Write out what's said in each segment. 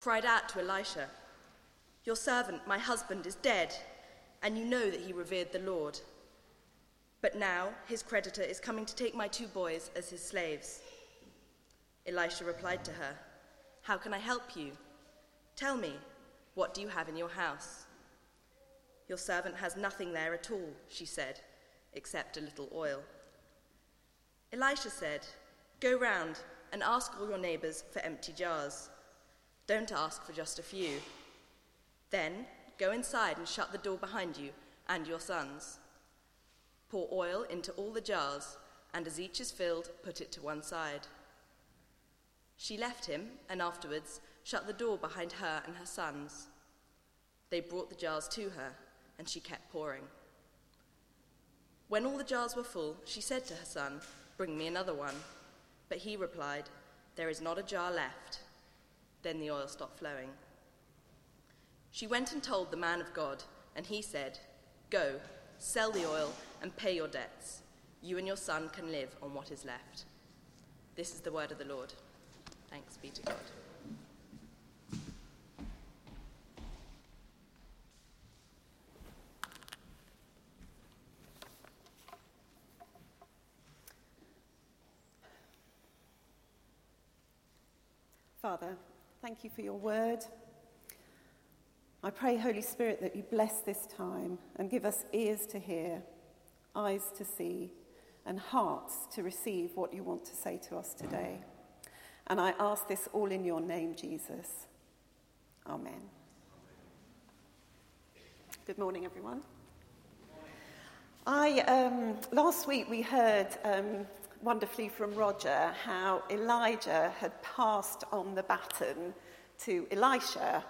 cried out to Elisha, "Your servant, my husband, is dead, and you know that he revered the Lord. But now his creditor is coming to take my 2 boys as his slaves." Elisha replied to her, "How can I help you? Tell me, what do you have in your house?" "Your servant has nothing there at all," she said, "except a little oil." Elisha said, "Go round and ask all your neighbors for empty jars. Don't ask for just a few. Then go inside and shut the door behind you and your sons. Pour oil into all the jars, and as each is filled, put it to one side." She left him and afterwards shut the door behind her and her sons. They brought the jars to her, and she kept pouring. When all the jars were full, she said to her son, "Bring me another one." But he replied, "There is not a jar left." Then the oil stopped flowing. She went and told the man of God, and he said, "Go, sell the oil and pay your debts. You and your son can live on what is left." This is the word of the Lord. Thanks be to God. Father, thank you for your word. I pray, Holy Spirit, that you bless this time and give us ears to hear, eyes to see, and hearts to receive what you want to say to us today. And I ask this all in your name, Jesus. Amen. Good morning, everyone. Last week we heard wonderfully from Roger how Elijah had passed on the baton to Elisha,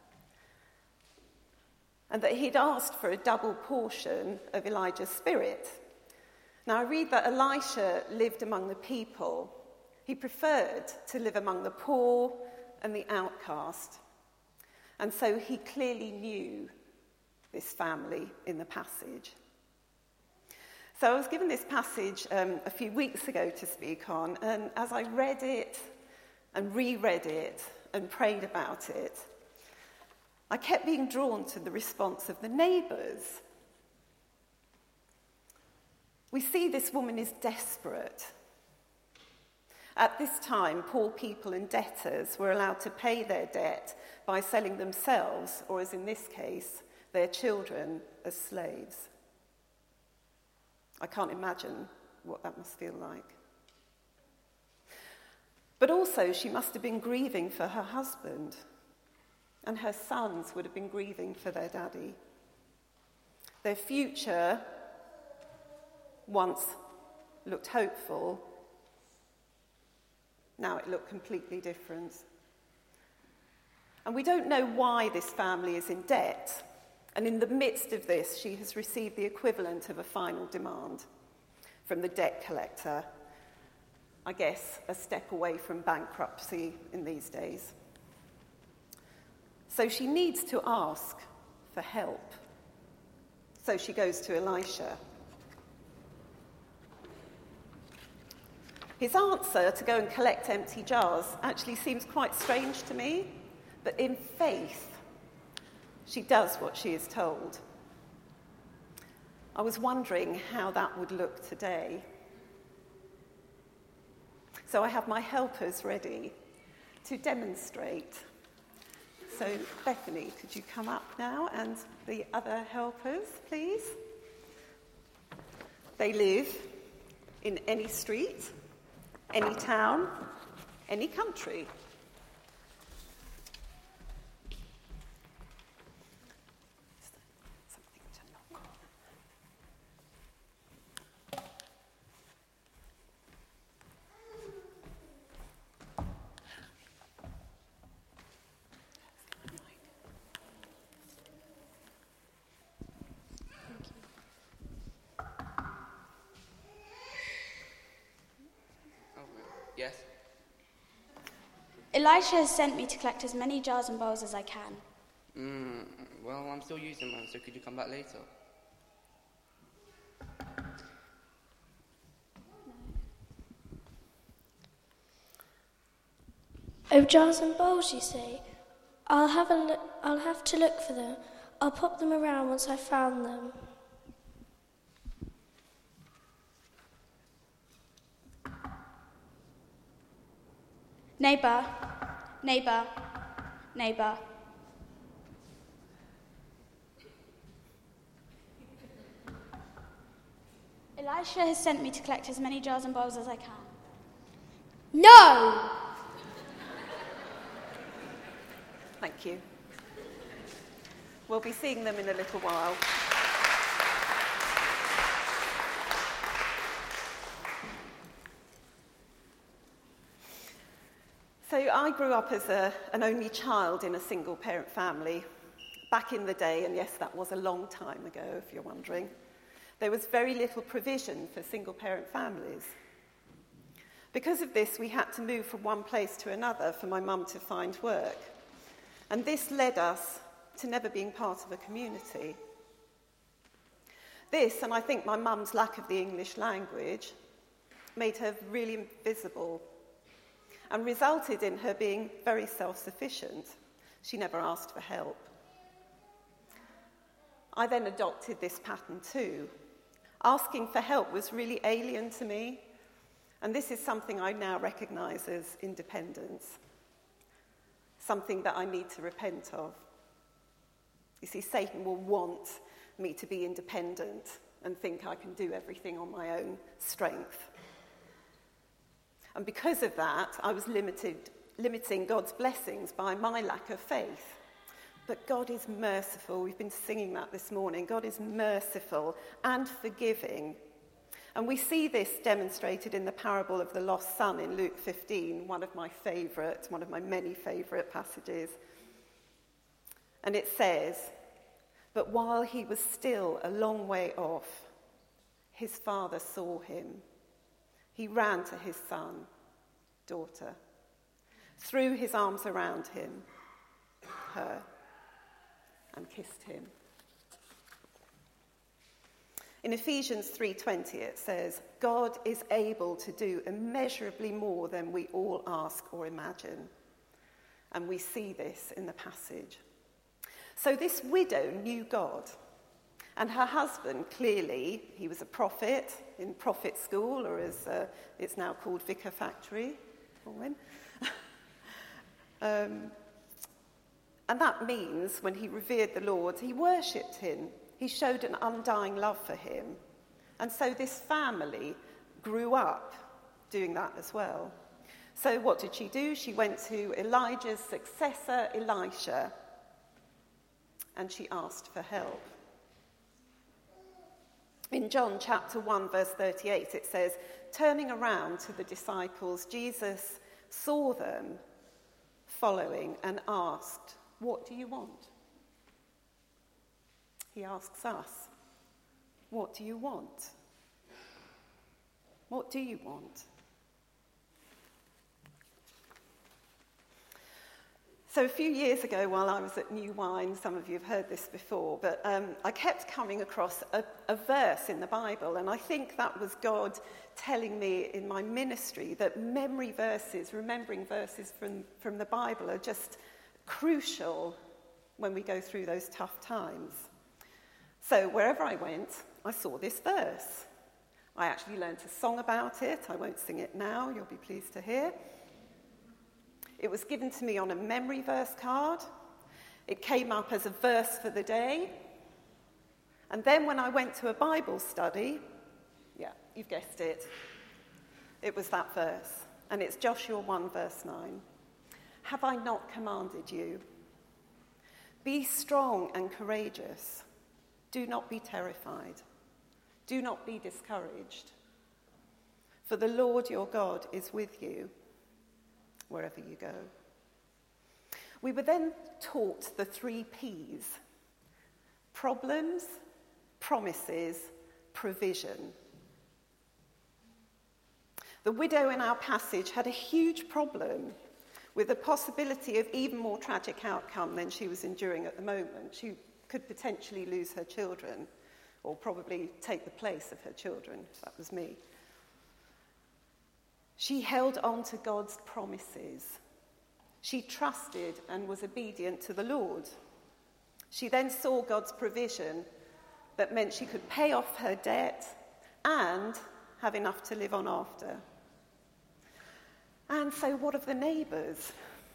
and that he'd asked for a double portion of Elijah's spirit. Now I read that Elisha lived among the people. He preferred to live among the poor and the outcast, and so he clearly knew this family in the passage. So I was given this passage a few weeks ago to speak on, and as I read it and reread it and prayed about it, I kept being drawn to the response of the neighbours. We see this woman is desperate. At this time, poor people and debtors were allowed to pay their debt by selling themselves, or as in this case, their children, as slaves. I can't imagine what that must feel like. But also, she must have been grieving for her husband, and her sons would have been grieving for their daddy. Their future once looked hopeful. Now it looked completely different. And we don't know why this family is in debt. And in the midst of this, she has received the equivalent of a final demand from the debt collector. I guess a step away from bankruptcy in these days. So she needs to ask for help. So she goes to Elisha. His answer to go and collect empty jars actually seems quite strange to me, but in faith, she does what she is told. I was wondering how that would look today. So I have my helpers ready to demonstrate. So Bethany, could you come up now, and the other helpers, please? They live in any street, any town, any country. Yes? Elisha has sent me to collect as many jars and bowls as I can. Well, I'm still using mine, so could you come back later? Oh, jars and bowls, you say? I'll have to look for them. I'll pop them around once I've found them. Neighbour, neighbour, neighbour. Elisha has sent me to collect as many jars and bowls as I can. No! Thank you. We'll be seeing them in a little while. So I grew up as an only child in a single-parent family back in the day, and yes, that was a long time ago, if you're wondering. There was very little provision for single-parent families. Because of this, we had to move from one place to another for my mum to find work. And this led us to never being part of a community. This, and I think my mum's lack of the English language, made her really invisible and resulted in her being very self-sufficient. She never asked for help. I then adopted this pattern too. Asking for help was really alien to me, and this is something I now recognise as independence, something that I need to repent of. You see, Satan will want me to be independent and think I can do everything on my own strength. And because of that, I was limiting God's blessings by my lack of faith. But God is merciful. We've been singing that this morning. God is merciful and forgiving. And we see this demonstrated in the parable of the lost son in Luke 15, one of my many favourite passages. And it says, "But while he was still a long way off, his father saw him. He ran to his son, daughter, threw his arms around her, and kissed him." In Ephesians 3:20 it says, "God is able to do immeasurably more than we all ask or imagine." And we see this in the passage. So this widow knew God. And her husband, clearly, he was a prophet in prophet school, or as it's now called, Vicar Factory. And that means when he revered the Lord, he worshipped him. He showed an undying love for him. And so this family grew up doing that as well. So what did she do? She went to Elijah's successor, Elisha, and she asked for help. In John chapter 1, verse 38, it says, "Turning around to the disciples, Jesus saw them following and asked, 'What do you want?'" He asks us, "What do you want? What do you want?" So a few years ago, while I was at New Wine, some of you have heard this before, but I kept coming across a verse in the Bible, and I think that was God telling me in my ministry that remembering verses from the Bible are just crucial when we go through those tough times. So wherever I went, I saw this verse. I actually learned a song about it. I won't sing it now, you'll be pleased to hear. It was given to me on a memory verse card. It came up as a verse for the day. And then when I went to a Bible study, yeah, you've guessed it, it was that verse. And it's Joshua 1, verse 9. "Have I not commanded you? Be strong and courageous. Do not be terrified. Do not be discouraged. For the Lord your God is with you wherever you go." We were then taught the 3 P's: problems, promises, provision. The widow in our passage had a huge problem with the possibility of even more tragic outcome than she was enduring at the moment. She could potentially lose her children, or probably take the place of her children, if that was me. She held on to God's promises. She trusted and was obedient to the Lord. She then saw God's provision that meant she could pay off her debt and have enough to live on after. And so what of the neighbours?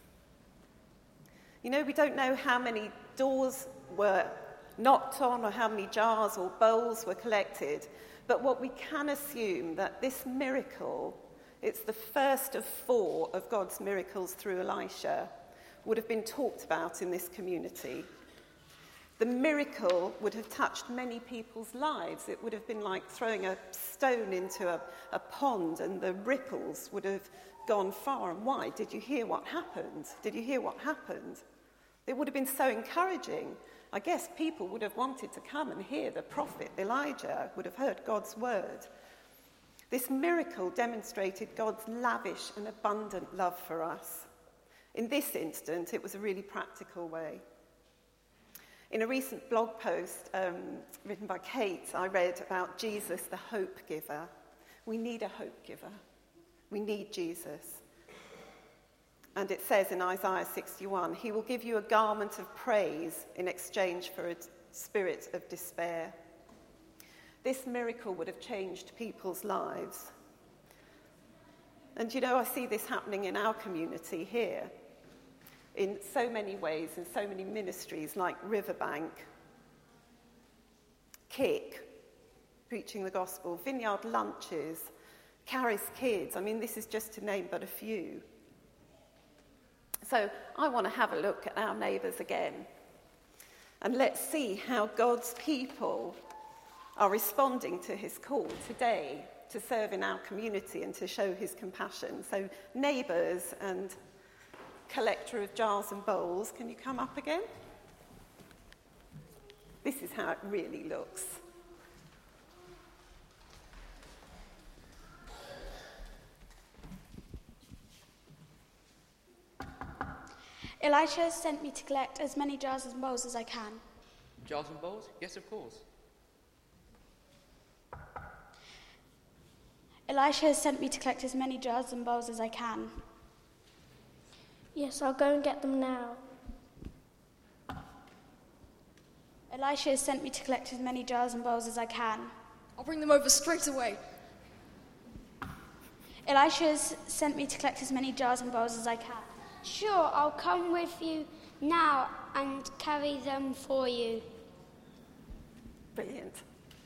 You know, we don't know how many doors were knocked on or how many jars or bowls were collected, but what we can assume that this miracle, it's the first of 4 of God's miracles through Elisha, would have been talked about in this community. The miracle would have touched many people's lives. It would have been like throwing a stone into a pond, and the ripples would have gone far and wide. Did you hear what happened? Did you hear what happened? It would have been so encouraging. I guess people would have wanted to come and hear the prophet Elijah, would have heard God's word. This miracle demonstrated God's lavish and abundant love for us. In this instance, it was a really practical way. In a recent blog post written by Kate, I read about Jesus, the hope giver. We need a hope giver. We need Jesus. And it says in Isaiah 61, he will give you a garment of praise in exchange for a spirit of despair. This miracle would have changed people's lives. And you know, I see this happening in our community here in so many ways, in so many ministries like Riverbank, Kick, preaching the gospel, Vineyard Lunches, Caris Kids. I mean, this is just to name but a few. So I want to have a look at our neighbours again. And let's see how God's people are responding to his call today to serve in our community and to show his compassion. So neighbours and collector of jars and bowls, can you come up again? This is how it really looks. Elisha has sent me to collect as many jars and bowls as I can. Jars and bowls? Yes, of course. Elisha has sent me to collect as many jars and bowls as I can. Yes, I'll go and get them now. Elisha has sent me to collect as many jars and bowls as I can. I'll bring them over straight away. Elisha has sent me to collect as many jars and bowls as I can. Sure, I'll come with you now and carry them for you. Brilliant.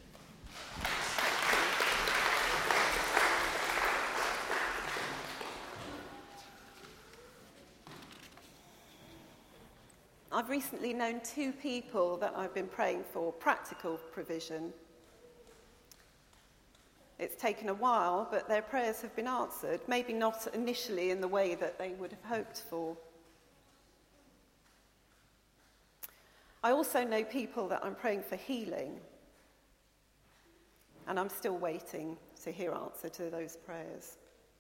I've recently known 2 people that I've been praying for practical provision. It's taken a while, but their prayers have been answered, maybe not initially in the way that they would have hoped for. I also know people that I'm praying for healing, and I'm still waiting to hear answer to those prayers.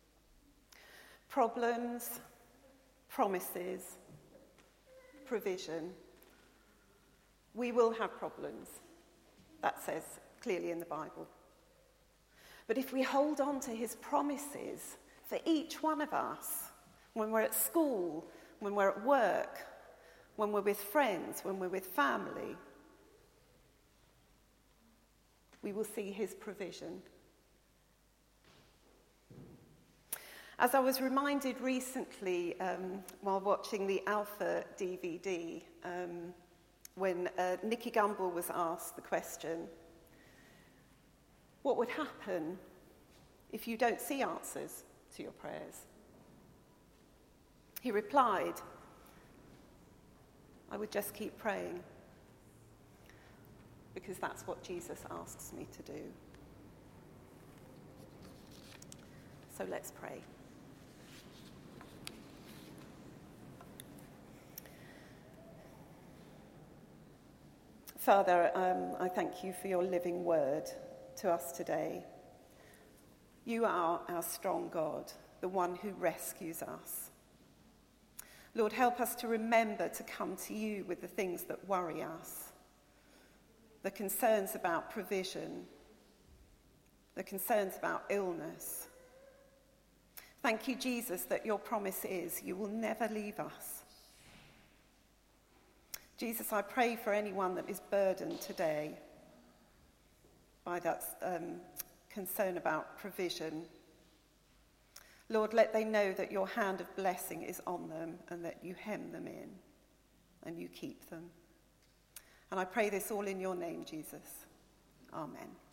Problems, promises, provision. We will have problems. That says clearly in the Bible. But if we hold on to his promises for each one of us, when we're at school, when we're at work, when we're with friends, when we're with family, we will see his provision. As I was reminded recently while watching the Alpha DVD, when Nicky Gumbel was asked the question, what would happen if you don't see answers to your prayers? He replied, I would just keep praying, because that's what Jesus asks me to do. So let's pray. Father, I thank you for your living word to us today. You are our strong God, the one who rescues us. Lord, help us to remember to come to you with the things that worry us, the concerns about provision, the concerns about illness, Thank you, Jesus, that your promise is you will never leave us. Jesus, I pray for anyone that is burdened today by that concern about provision. Lord, let they know that your hand of blessing is on them and that you hem them in and you keep them. And I pray this all in your name, Jesus. Amen.